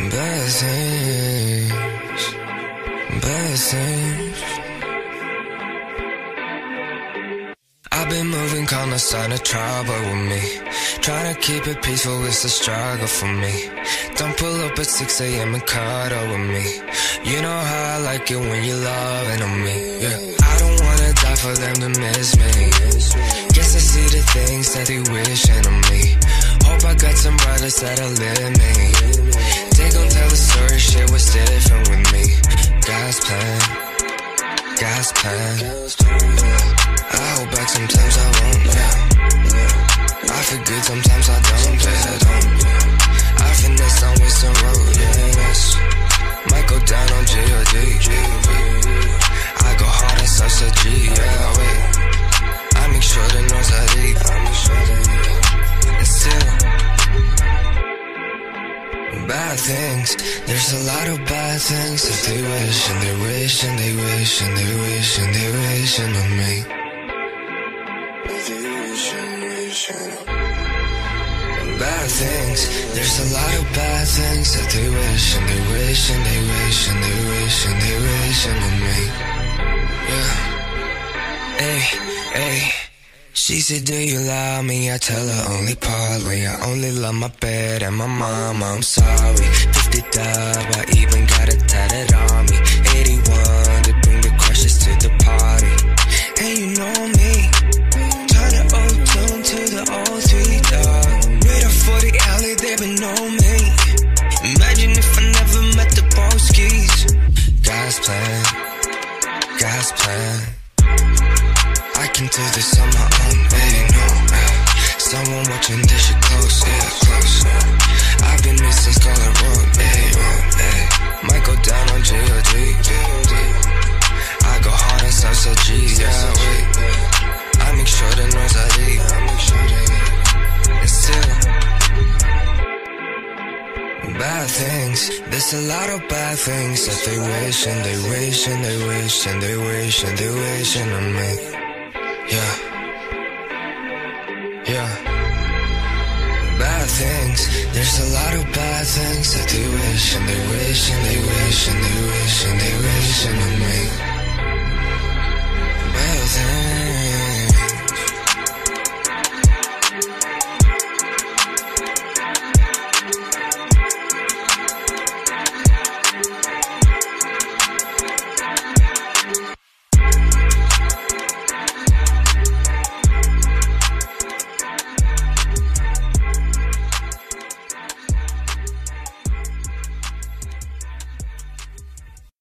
Bad things, bad things. I've been moving calm, a sign of trouble with me. Trying to keep it peaceful, it's a struggle for me. Don't pull up at 6 a.m. and cuddle with me. You know how I like it when you're loving on me, yeah. I don't wanna die for them to miss me. Guess I see the things that they wishing on me. Hope I got some brothers that'll live me. They gon' tell the story, shit was different with me. God's plan, God's plan. I hold back sometimes I won't, yeah. I feel good sometimes I don't, yeah. I finesse on Western Road, yeah, that's. Might go down on G.O.D. I go hard on Southside G, yeah, wait. I make sure the north I eat. And still, bad things. There's a lot of bad things that they wish and they wish and they wish and they wish and they wishing on me. Bad things. There's a lot of bad things that they wish and they wish and they wish and they wish and they wishing on me. Yeah. Hey, hey. She said, do you love me? I tell her only partly. I only love my bed and my mama, I'm sorry. 50 dub, I even got it tatted on me. 81 to bring the crushes to the party. And you know me, turn the old tune to the old 3 dog. Right off 40 alley, they been know me. Imagine if I never met the Boskis. God's plan, God's plan. I can do this on my own, hey, no, someone watching this shit close, yeah, close. I've been missing Scarlet Road, hey, hey. Might go down on G.O.D. I go hard on Southside G, yeah, wait. I make sure the north I eat. And still, bad things. There's a lot of bad things that they wish and they wish and they wish and they wish and they wishing on me. Yeah, yeah. Bad things. There's a lot of bad things that they wish and they wish and they wish and they wish and they wishing on me. Bad things.